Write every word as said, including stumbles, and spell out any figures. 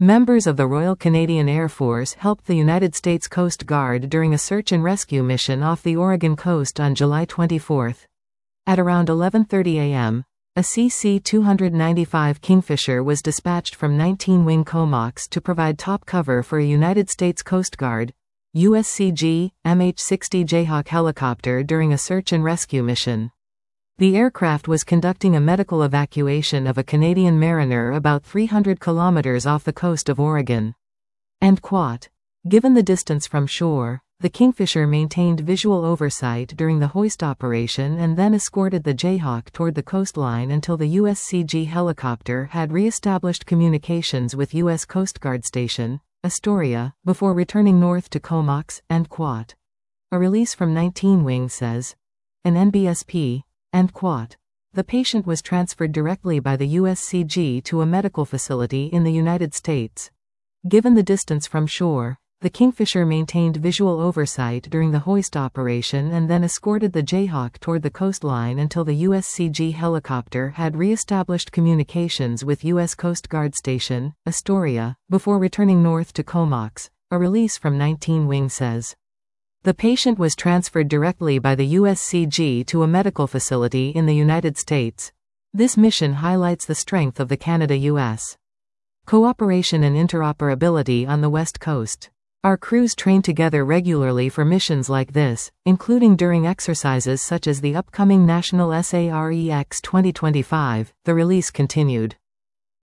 Members of the Royal Canadian Air Force helped the United States Coast Guard during a search and rescue mission off the Oregon coast on July twenty-fourth. At around eleven thirty a m, a C C two ninety-five Kingfisher was dispatched from nineteen Wing Comox to provide top cover for a United States Coast Guard U S C G M H sixty Jayhawk helicopter during a search and rescue mission. The aircraft was conducting a medical evacuation of a Canadian mariner about three hundred kilometers off the coast of Oregon. End quote. Given the distance from shore, the Kingfisher maintained visual oversight during the hoist operation and then escorted the Jayhawk toward the coastline until the U S C G helicopter had re-established communications with U S Coast Guard Station, Astoria, before returning north to Comox. End quote. A release from nineteen Wing says, an N B S P. End quote. The patient was transferred directly by the U S C G to a medical facility in the United States. Given the distance from shore, the Kingfisher maintained visual oversight during the hoist operation and then escorted the Jayhawk toward the coastline until the U S C G helicopter had re-established communications with U S Coast Guard Station, Astoria, before returning north to Comox. A release from nineteen Wing says, the patient was transferred directly by the U S C G to a medical facility in the United States. This mission highlights the strength of the Canada-U S cooperation and interoperability on the West Coast. Our crews train together regularly for missions like this, including during exercises such as the upcoming National SAREX twenty twenty-five, the release continued.